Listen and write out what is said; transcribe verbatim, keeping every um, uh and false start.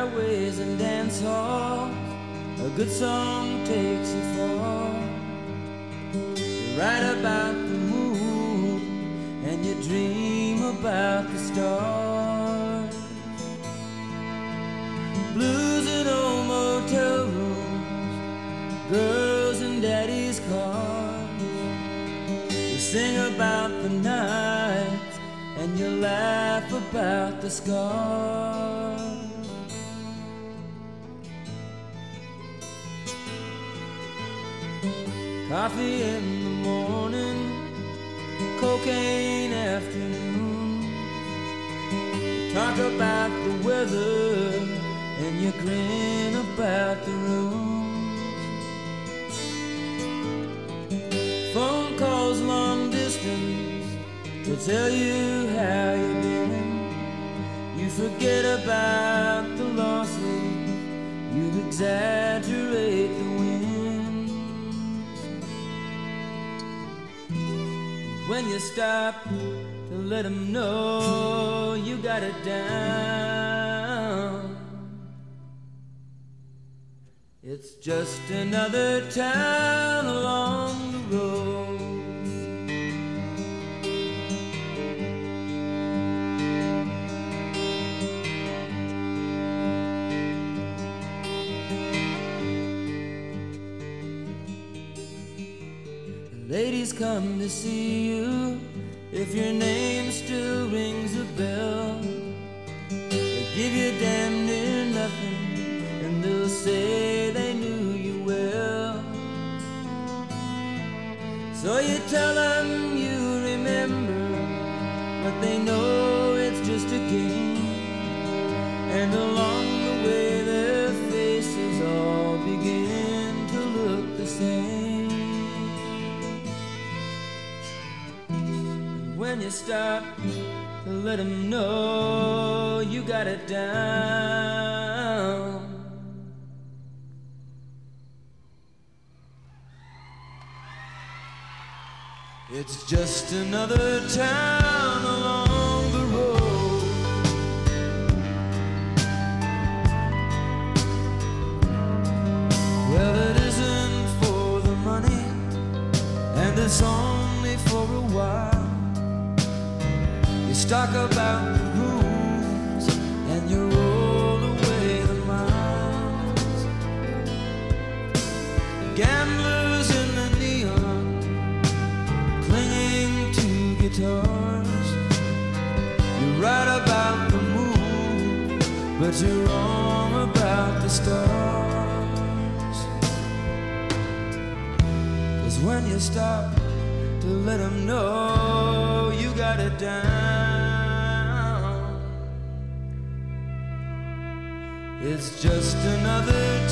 highways and dance halls, a good song takes you far. You write about the moon and you dream about the stars. Blues in old motel rooms, girls in daddy's cars. You sing about the nights and you laugh about the scars. Coffee in the morning, cocaine afternoon. You talk about the weather and you grin about the rooms. Phone calls long distance to tell you how you've been. You forget about the losses, you exaggerate the wins. When you stop to let them know you got it down, it's just another town along the road. Ladies come to see you if your name still rings a bell. They give you damn near nothing and they'll say they knew you well. So you tell them you remember, but they know it's just a game. And along the way their faces all begin to look the same. When you stop to let them know you got it down, it's just another town along the road. Well, it isn't for the money, and it's only for a while. You talk about the rooms and you roll away the miles. Gamblers in the neon, clinging to guitars. You write about the moon, but you're wrong about the stars. 'Cause when you stop to let them know you got it down, it's just another